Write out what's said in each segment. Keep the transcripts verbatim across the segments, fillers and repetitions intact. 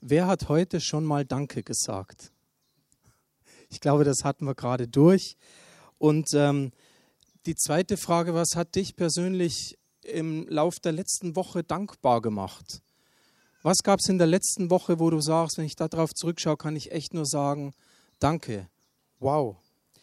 Wer hat heute schon mal Danke gesagt? Ich glaube, das hatten wir gerade durch. Und ähm, die zweite Frage, was hat dich persönlich im Lauf der letzten Woche dankbar gemacht? Was gab es in der letzten Woche, wo du sagst, wenn ich darauf zurückschaue, kann ich echt nur sagen, danke, wow.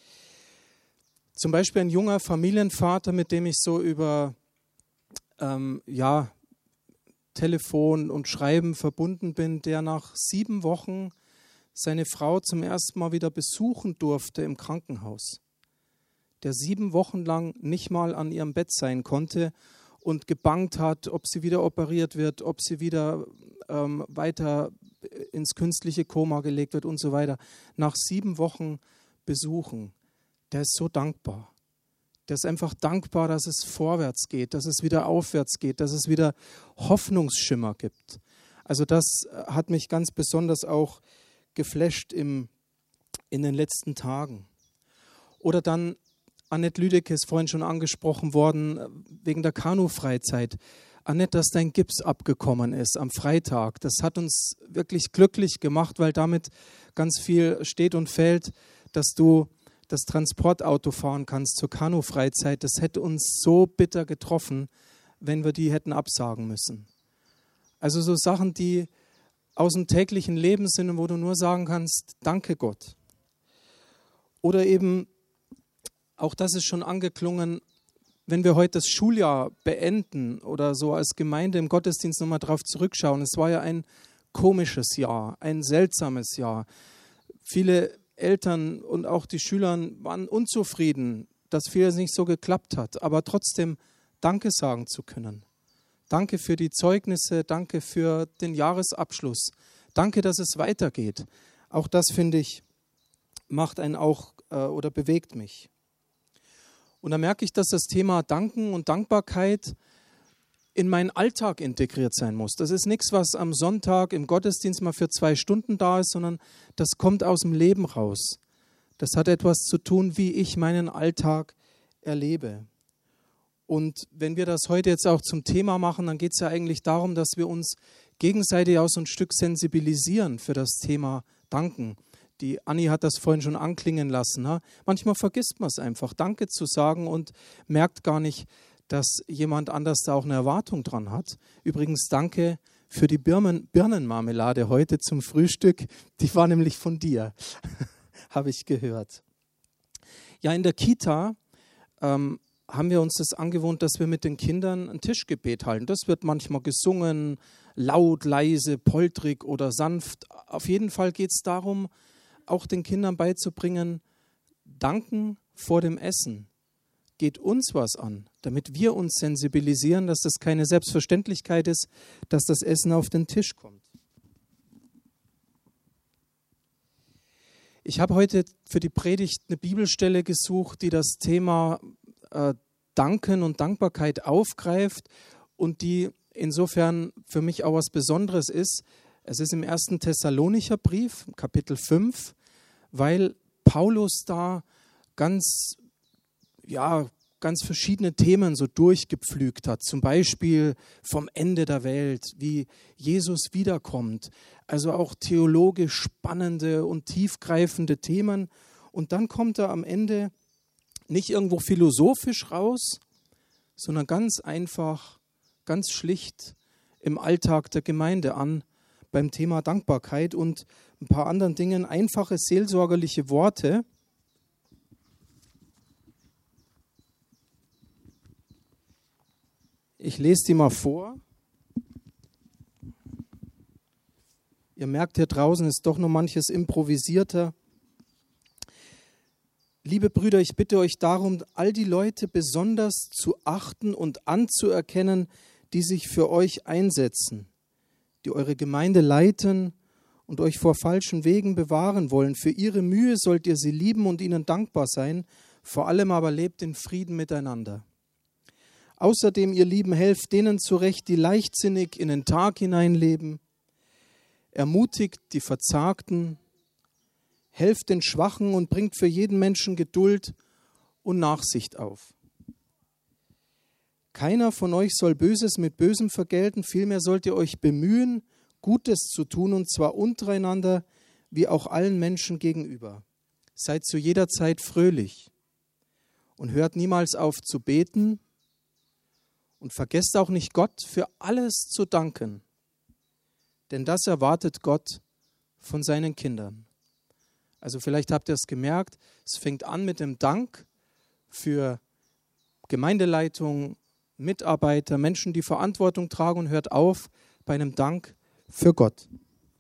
Zum Beispiel ein junger Familienvater, mit dem ich so über ähm, ja, Telefon und Schreiben verbunden bin, der nach sieben Wochen seine Frau zum ersten Mal wieder besuchen durfte im Krankenhaus. Der sieben Wochen lang nicht mal an ihrem Bett sein konnte und gebangt hat, ob sie wieder operiert wird, ob sie wieder ähm, weiter ins künstliche Koma gelegt wird und so weiter. Nach sieben Wochen besuchen, der ist so dankbar. Der ist einfach dankbar, dass es vorwärts geht, dass es wieder aufwärts geht, dass es wieder Hoffnungsschimmer gibt. Also das hat mich ganz besonders auch geflasht im, in den letzten Tagen. Oder dann Annette Lüdecke ist vorhin schon angesprochen worden, wegen der Kanu-Freizeit. Annette, dass dein Gips abgekommen ist am Freitag, das hat uns wirklich glücklich gemacht, weil damit ganz viel steht und fällt, dass du das Transportauto fahren kannst zur Kanu-Freizeit. Das hätte uns so bitter getroffen, wenn wir die hätten absagen müssen. Also so Sachen, die aus dem täglichen Leben sind und wo du nur sagen kannst, danke Gott. Oder eben, auch das ist schon angeklungen, wenn wir heute das Schuljahr beenden oder so als Gemeinde im Gottesdienst nochmal drauf zurückschauen. Es war ja ein komisches Jahr, ein seltsames Jahr. Viele Eltern und auch die Schüler waren unzufrieden, dass vieles nicht so geklappt hat, aber trotzdem Danke sagen zu können. Danke für die Zeugnisse, danke für den Jahresabschluss, danke, dass es weitergeht. Auch das, finde ich, macht einen auch äh, oder bewegt mich. Und da merke ich, dass das Thema Danken und Dankbarkeit in meinen Alltag integriert sein muss. Das ist nichts, was am Sonntag im Gottesdienst mal für zwei Stunden da ist, sondern das kommt aus dem Leben raus. Das hat etwas zu tun, wie ich meinen Alltag erlebe. Und wenn wir das heute jetzt auch zum Thema machen, dann geht es ja eigentlich darum, dass wir uns gegenseitig auch so ein Stück sensibilisieren für das Thema Danken. Die Anni hat das vorhin schon anklingen lassen. Ne? Manchmal vergisst man es einfach, Danke zu sagen und merkt gar nicht, dass jemand anders da auch eine Erwartung dran hat. Übrigens danke für die Birnen, Birnenmarmelade heute zum Frühstück. Die war nämlich von dir, habe ich gehört. Ja, in der Kita ähm, haben wir uns das angewohnt, dass wir mit den Kindern ein Tischgebet halten. Das wird manchmal gesungen, laut, leise, poltrig oder sanft. Auf jeden Fall geht es darum, auch den Kindern beizubringen, danken vor dem Essen. Geht uns was an, damit wir uns sensibilisieren, dass das keine Selbstverständlichkeit ist, dass das Essen auf den Tisch kommt. Ich habe heute für die Predigt eine Bibelstelle gesucht, die das Thema äh, Danken und Dankbarkeit aufgreift und die insofern für mich auch was Besonderes ist. Es ist im ersten Thessalonicher Brief, Kapitel fünf, weil Paulus da ganz ja, ganz verschiedene Themen so durchgepflügt hat. Zum Beispiel vom Ende der Welt, wie Jesus wiederkommt. Also auch theologisch spannende und tiefgreifende Themen. Und dann kommt er am Ende nicht irgendwo philosophisch raus, sondern ganz einfach, ganz schlicht im Alltag der Gemeinde an, beim Thema Dankbarkeit und ein paar anderen Dingen, einfache seelsorgerliche Worte. Ich lese die mal vor. Ihr merkt, hier draußen ist doch noch manches improvisierter. Liebe Brüder, ich bitte euch darum, all die Leute besonders zu achten und anzuerkennen, die sich für euch einsetzen, die eure Gemeinde leiten und euch vor falschen Wegen bewahren wollen. Für ihre Mühe sollt ihr sie lieben und ihnen dankbar sein. Vor allem aber lebt in Frieden miteinander. Außerdem, ihr Lieben, helft denen zurecht, die leichtsinnig in den Tag hineinleben. Ermutigt die Verzagten, helft den Schwachen und bringt für jeden Menschen Geduld und Nachsicht auf. Keiner von euch soll Böses mit Bösem vergelten, vielmehr sollt ihr euch bemühen, Gutes zu tun, und zwar untereinander wie auch allen Menschen gegenüber. Seid zu jeder Zeit fröhlich und hört niemals auf zu beten und vergesst auch nicht, Gott für alles zu danken, denn das erwartet Gott von seinen Kindern. Also vielleicht habt ihr es gemerkt, es fängt an mit dem Dank für Gemeindeleitung, Mitarbeiter, Menschen, die Verantwortung tragen, und hört auf bei einem Dank für Gott.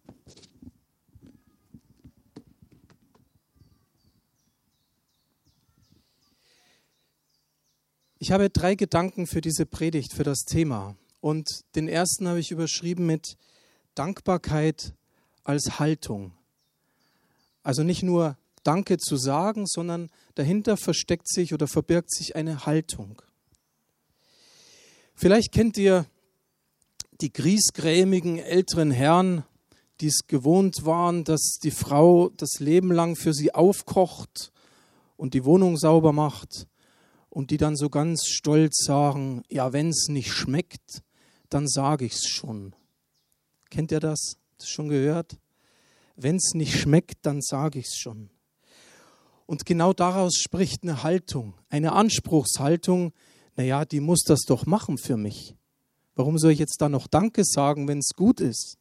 Ich habe drei Gedanken für diese Predigt, für das Thema. Und den ersten habe ich überschrieben mit Dankbarkeit als Haltung. Also nicht nur Danke zu sagen, sondern dahinter versteckt sich oder verbirgt sich eine Haltung. Vielleicht kennt ihr die griesgrämigen älteren Herren, die es gewohnt waren, dass die Frau das Leben lang für sie aufkocht und die Wohnung sauber macht und die dann so ganz stolz sagen, ja, wenn es nicht schmeckt, dann sage ich es schon. Kennt ihr das? Das schon gehört? Wenn es nicht schmeckt, dann sage ich es schon. Und genau daraus spricht eine Haltung, eine Anspruchshaltung. Naja, die muss das doch machen für mich. Warum soll ich jetzt da noch Danke sagen, wenn es gut ist?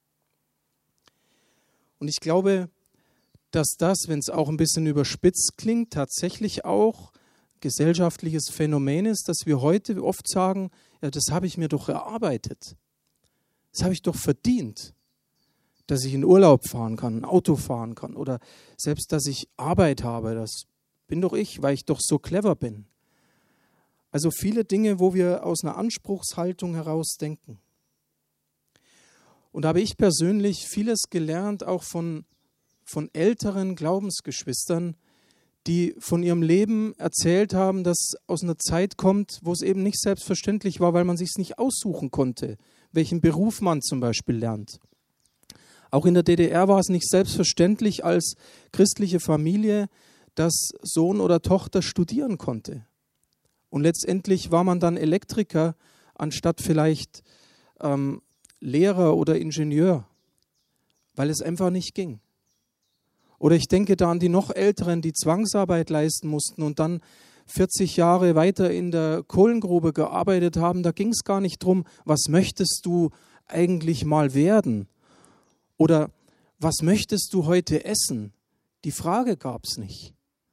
Und ich glaube, dass das, wenn es auch ein bisschen überspitzt klingt, tatsächlich auch gesellschaftliches Phänomen ist, dass wir heute oft sagen, ja, das habe ich mir doch erarbeitet. Das habe ich doch verdient, dass ich in Urlaub fahren kann, ein Auto fahren kann oder selbst, dass ich Arbeit habe. Das bin doch ich, weil ich doch so clever bin. Also viele Dinge, wo wir aus einer Anspruchshaltung heraus denken. Und da habe ich persönlich vieles gelernt, auch von, von älteren Glaubensgeschwistern, die von ihrem Leben erzählt haben, das aus einer Zeit kommt, wo es eben nicht selbstverständlich war, weil man sich es nicht aussuchen konnte, welchen Beruf man zum Beispiel lernt. Auch in der D D R war es nicht selbstverständlich als christliche Familie, dass Sohn oder Tochter studieren konnte. Und letztendlich war man dann Elektriker, anstatt vielleicht ähm, Lehrer oder Ingenieur, weil es einfach nicht ging. Oder ich denke da an die noch Älteren, die Zwangsarbeit leisten mussten und dann vierzig Jahre weiter in der Kohlengrube gearbeitet haben. Da ging es gar nicht drum, was möchtest du eigentlich mal werden? Oder was möchtest du heute essen? Die Frage gab es nicht.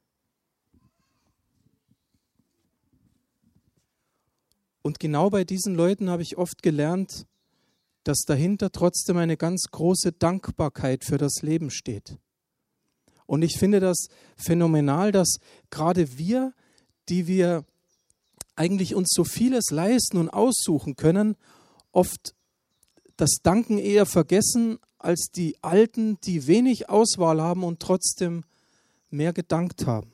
Und genau bei diesen Leuten habe ich oft gelernt, dass dahinter trotzdem eine ganz große Dankbarkeit für das Leben steht. Und ich finde das phänomenal, dass gerade wir, die wir eigentlich uns so vieles leisten und aussuchen können, oft das Danken eher vergessen als die Alten, die wenig Auswahl haben und trotzdem mehr gedankt haben.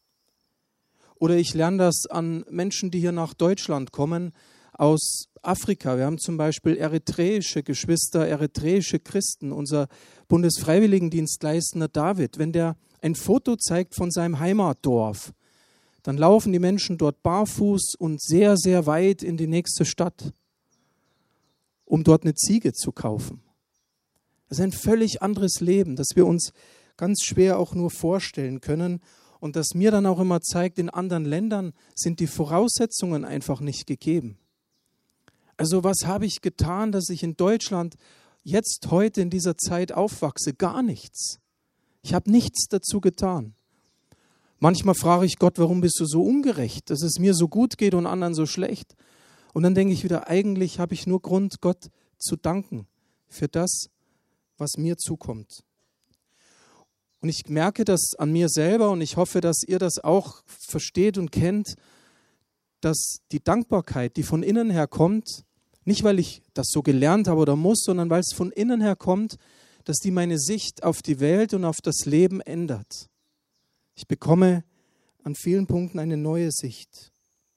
Oder ich lerne das an Menschen, die hier nach Deutschland kommen, aus Afrika. Wir haben zum Beispiel eritreische Geschwister, eritreische Christen. Unser Bundesfreiwilligendienstleistender David, wenn der ein Foto zeigt von seinem Heimatdorf, dann laufen die Menschen dort barfuß und sehr, sehr weit in die nächste Stadt, um dort eine Ziege zu kaufen. Das ist ein völlig anderes Leben, das wir uns ganz schwer auch nur vorstellen können und das mir dann auch immer zeigt, in anderen Ländern sind die Voraussetzungen einfach nicht gegeben. Also was habe ich getan, dass ich in Deutschland jetzt, heute in dieser Zeit aufwachse? Gar nichts. Ich habe nichts dazu getan. Manchmal frage ich Gott, warum bist du so ungerecht, dass es mir so gut geht und anderen so schlecht? Und dann denke ich wieder, eigentlich habe ich nur Grund, Gott zu danken für das, was mir zukommt. Und ich merke das an mir selber und ich hoffe, dass ihr das auch versteht und kennt, dass die Dankbarkeit, die von innen her kommt, nicht weil ich das so gelernt habe oder muss, sondern weil es von innen her kommt, dass die meine Sicht auf die Welt und auf das Leben ändert. Ich bekomme an vielen Punkten eine neue Sicht.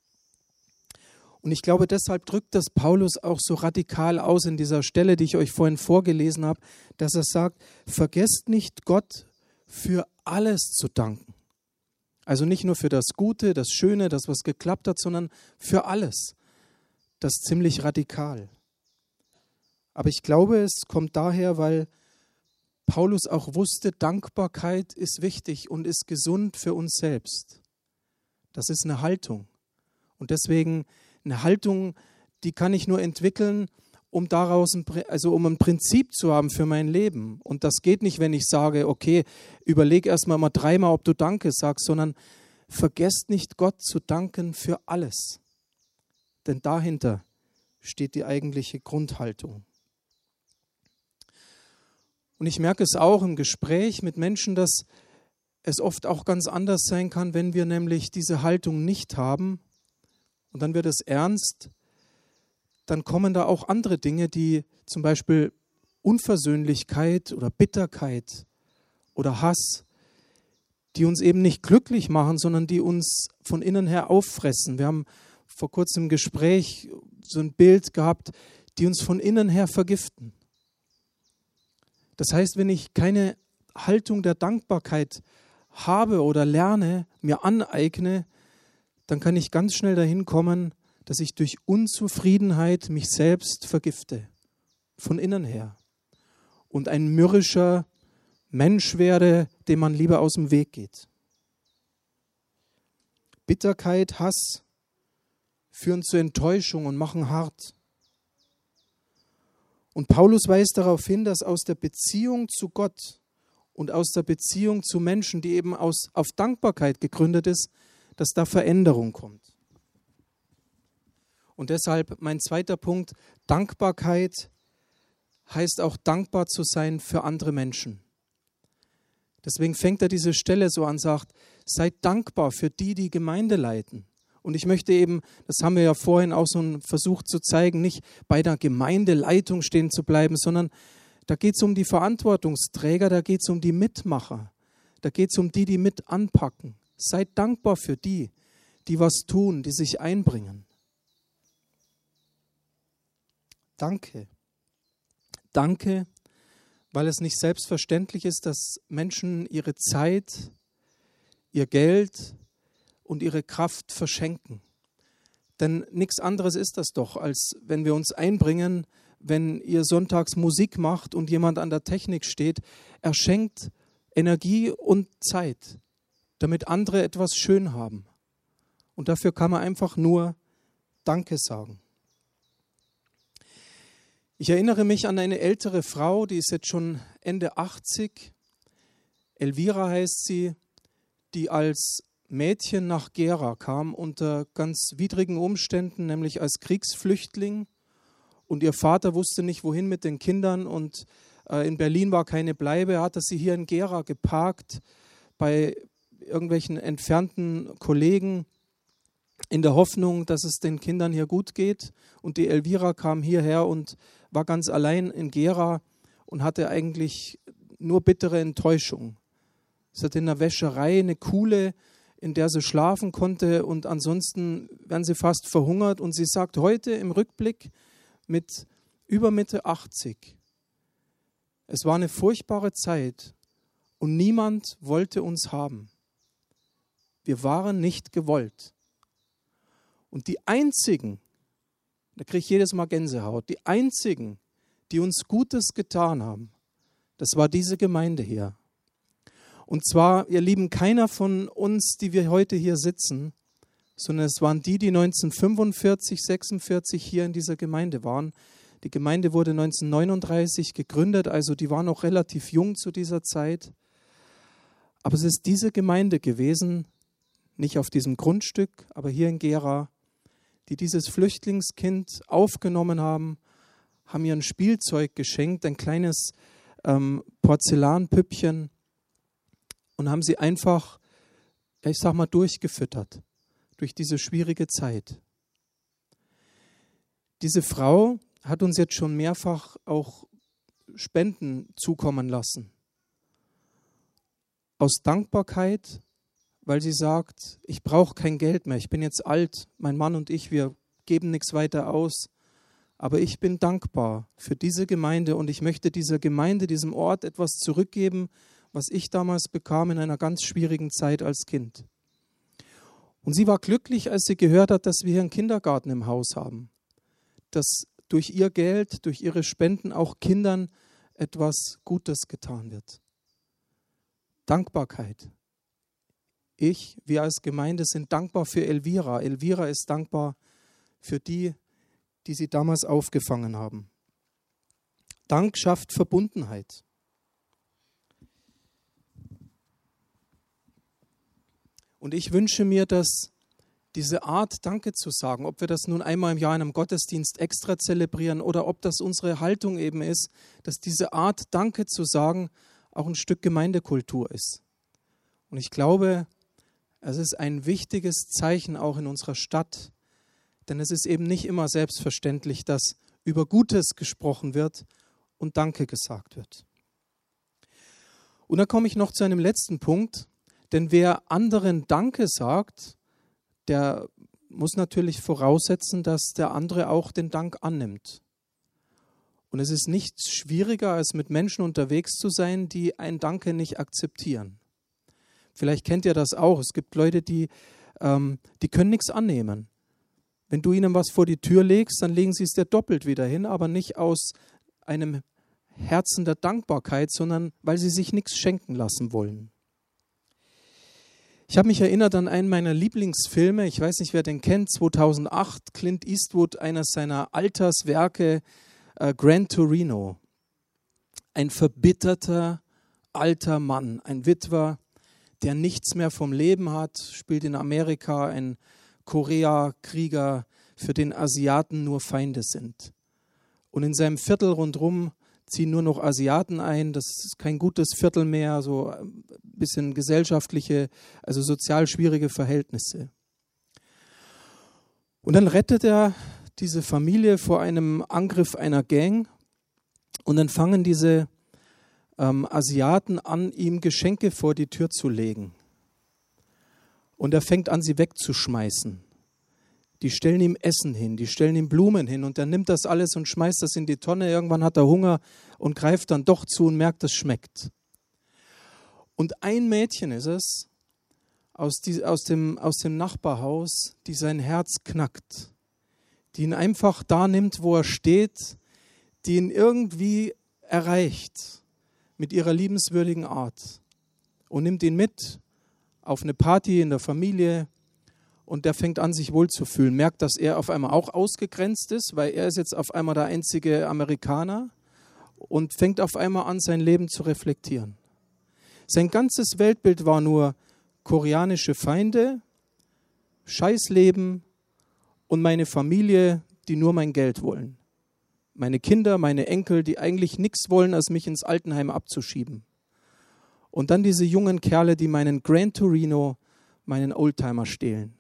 Und ich glaube, deshalb drückt das Paulus auch so radikal aus in dieser Stelle, die ich euch vorhin vorgelesen habe, dass er sagt, vergesst nicht, Gott für alles zu danken. Also nicht nur für das Gute, das Schöne, das, was geklappt hat, sondern für alles. Das ist ziemlich radikal. Aber ich glaube, es kommt daher, weil Paulus auch wusste, Dankbarkeit ist wichtig und ist gesund für uns selbst. Das ist eine Haltung. Und deswegen eine Haltung, die kann ich nur entwickeln, um daraus ein, also um ein Prinzip zu haben für mein Leben. Und das geht nicht, wenn ich sage, okay, überleg erstmal mal dreimal, ob du Danke sagst, sondern vergesst nicht, Gott zu danken für alles. Denn dahinter steht die eigentliche Grundhaltung. Und ich merke es auch im Gespräch mit Menschen, dass es oft auch ganz anders sein kann, wenn wir nämlich diese Haltung nicht haben und dann wird es ernst, dann kommen da auch andere Dinge, die zum Beispiel Unversöhnlichkeit oder Bitterkeit oder Hass, die uns eben nicht glücklich machen, sondern die uns von innen her auffressen. Wir haben vor kurzem im Gespräch so ein Bild gehabt, die uns von innen her vergiften. Das heißt, wenn ich keine Haltung der Dankbarkeit habe oder lerne, mir aneigne, dann kann ich ganz schnell dahin kommen, dass ich durch Unzufriedenheit mich selbst vergifte, von innen her. Und ein mürrischer Mensch werde, dem man lieber aus dem Weg geht. Bitterkeit, Hass führen zu Enttäuschung und machen hart. Und Paulus weist darauf hin, dass aus der Beziehung zu Gott und aus der Beziehung zu Menschen, die eben aus, auf Dankbarkeit gegründet ist, dass da Veränderung kommt. Und deshalb mein zweiter Punkt, Dankbarkeit heißt auch dankbar zu sein für andere Menschen. Deswegen fängt er diese Stelle so an, sagt, seid dankbar für die, die Gemeinde leiten. Und ich möchte eben, das haben wir ja vorhin auch so versucht zu zeigen, nicht bei der Gemeindeleitung stehen zu bleiben, sondern da geht es um die Verantwortungsträger, da geht es um die Mitmacher, da geht es um die, die mit anpacken. Seid dankbar für die, die was tun, die sich einbringen. Danke. Danke, weil es nicht selbstverständlich ist, dass Menschen ihre Zeit, ihr Geld und ihre Kraft verschenken. Denn nichts anderes ist das doch, als wenn wir uns einbringen, wenn ihr sonntags Musik macht und jemand an der Technik steht. Er schenkt Energie und Zeit, damit andere etwas schön haben. Und dafür kann man einfach nur Danke sagen. Ich erinnere mich an eine ältere Frau, die ist jetzt schon Ende achtzig. Elvira heißt sie, die als Mädchen nach Gera kam unter ganz widrigen Umständen, nämlich als Kriegsflüchtling. Und ihr Vater wusste nicht, wohin mit den Kindern. Und äh, in Berlin war keine Bleibe. Er hatte sie hier in Gera geparkt bei irgendwelchen entfernten Kollegen in der Hoffnung, dass es den Kindern hier gut geht. Und die Elvira kam hierher und war ganz allein in Gera und hatte eigentlich nur bittere Enttäuschung. Sie hatte in der Wäscherei eine Kuhle, in der sie schlafen konnte und ansonsten wären sie fast verhungert. Und sie sagt heute im Rückblick mit über Mitte achtzig, es war eine furchtbare Zeit und niemand wollte uns haben. Wir waren nicht gewollt. Und die einzigen, da kriege ich jedes Mal Gänsehaut, die einzigen, die uns Gutes getan haben, das war diese Gemeinde hier. Und zwar, ihr Lieben, keiner von uns, die wir heute hier sitzen, sondern es waren die, die neunzehnhundertfünfundvierzig, sechsundvierzig hier in dieser Gemeinde waren. Die Gemeinde wurde neunzehnhundertneununddreißig gegründet, also die war noch relativ jung zu dieser Zeit. Aber es ist diese Gemeinde gewesen, nicht auf diesem Grundstück, aber hier in Gera, die dieses Flüchtlingskind aufgenommen haben, haben ihr ein Spielzeug geschenkt, ein kleines ähm, Porzellanpüppchen und haben sie einfach, ich sag mal, durchgefüttert durch diese schwierige Zeit. Diese Frau hat uns jetzt schon mehrfach auch Spenden zukommen lassen. Aus Dankbarkeit, weil sie sagt, ich brauche kein Geld mehr, ich bin jetzt alt, mein Mann und ich, wir geben nichts weiter aus, aber ich bin dankbar für diese Gemeinde und ich möchte dieser Gemeinde, diesem Ort etwas zurückgeben, was ich damals bekam in einer ganz schwierigen Zeit als Kind. Und sie war glücklich, als sie gehört hat, dass wir hier einen Kindergarten im Haus haben. Dass durch ihr Geld, durch ihre Spenden auch Kindern etwas Gutes getan wird. Dankbarkeit. Ich, wir als Gemeinde sind dankbar für Elvira. Elvira ist dankbar für die, die sie damals aufgefangen haben. Dank schafft Verbundenheit. Und ich wünsche mir, dass diese Art, Danke zu sagen, ob wir das nun einmal im Jahr in einem Gottesdienst extra zelebrieren oder ob das unsere Haltung eben ist, dass diese Art, Danke zu sagen, auch ein Stück Gemeindekultur ist. Und ich glaube, es ist ein wichtiges Zeichen auch in unserer Stadt, denn es ist eben nicht immer selbstverständlich, dass über Gutes gesprochen wird und Danke gesagt wird. Und dann komme ich noch zu einem letzten Punkt, denn wer anderen Danke sagt, der muss natürlich voraussetzen, dass der andere auch den Dank annimmt. Und es ist nichts schwieriger, als mit Menschen unterwegs zu sein, die ein Danke nicht akzeptieren. Vielleicht kennt ihr das auch. Es gibt Leute, die, ähm, die können nichts annehmen. Wenn du ihnen was vor die Tür legst, dann legen sie es dir doppelt wieder hin, aber nicht aus einem Herzen der Dankbarkeit, sondern weil sie sich nichts schenken lassen wollen. Ich habe mich erinnert an einen meiner Lieblingsfilme, ich weiß nicht, wer den kennt, zweitausendacht, Clint Eastwood, eines seiner Alterswerke, äh, Gran Torino. Ein verbitterter, alter Mann, ein Witwer, der nichts mehr vom Leben hat, spielt in Amerika, ein Korea-Krieger, für den Asiaten nur Feinde sind. Und in seinem Viertel rundherum ziehen nur noch Asiaten ein, das ist kein gutes Viertel mehr, so ein bisschen gesellschaftliche, also sozial schwierige Verhältnisse. Und dann rettet er diese Familie vor einem Angriff einer Gang und dann fangen diese ähm, Asiaten an, ihm Geschenke vor die Tür zu legen. Und er fängt an, sie wegzuschmeißen. Die stellen ihm Essen hin, die stellen ihm Blumen hin und er nimmt das alles und schmeißt das in die Tonne. Irgendwann hat er Hunger und greift dann doch zu und merkt, das schmeckt. Und ein Mädchen ist es aus, die, aus, dem, aus dem Nachbarhaus, die sein Herz knackt, die ihn einfach da nimmt, wo er steht, die ihn irgendwie erreicht mit ihrer liebenswürdigen Art und nimmt ihn mit auf eine Party in der Familie. Und der fängt an, sich wohlzufühlen, merkt, dass er auf einmal auch ausgegrenzt ist, weil er ist jetzt auf einmal der einzige Amerikaner und fängt auf einmal an, sein Leben zu reflektieren. Sein ganzes Weltbild war nur koreanische Feinde, Scheißleben und meine Familie, die nur mein Geld wollen. Meine Kinder, meine Enkel, die eigentlich nichts wollen, als mich ins Altenheim abzuschieben. Und dann diese jungen Kerle, die meinen Gran Torino, meinen Oldtimer stehlen.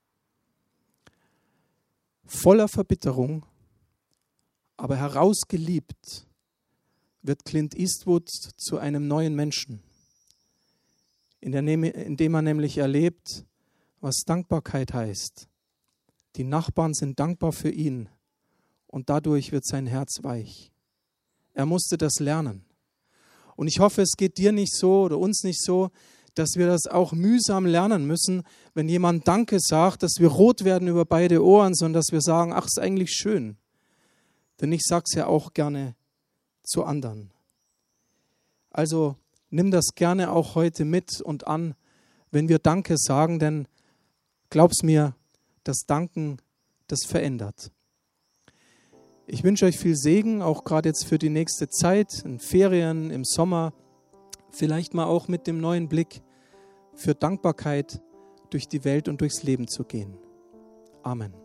Voller Verbitterung, aber herausgeliebt, wird Clint Eastwood zu einem neuen Menschen, in dem er nämlich erlebt, was Dankbarkeit heißt. Die Nachbarn sind dankbar für ihn und dadurch wird sein Herz weich. Er musste das lernen. Und ich hoffe, es geht dir nicht so oder uns nicht so, dass wir das auch mühsam lernen müssen, wenn jemand Danke sagt, dass wir rot werden über beide Ohren, sondern dass wir sagen, ach, ist eigentlich schön. Denn ich sage es ja auch gerne zu anderen. Also nimm das gerne auch heute mit und an, wenn wir Danke sagen, denn glaub's mir, das Danken, das verändert. Ich wünsche euch viel Segen, auch gerade jetzt für die nächste Zeit, in Ferien, im Sommer, vielleicht mal auch mit dem neuen Blick für Dankbarkeit durch die Welt und durchs Leben zu gehen. Amen.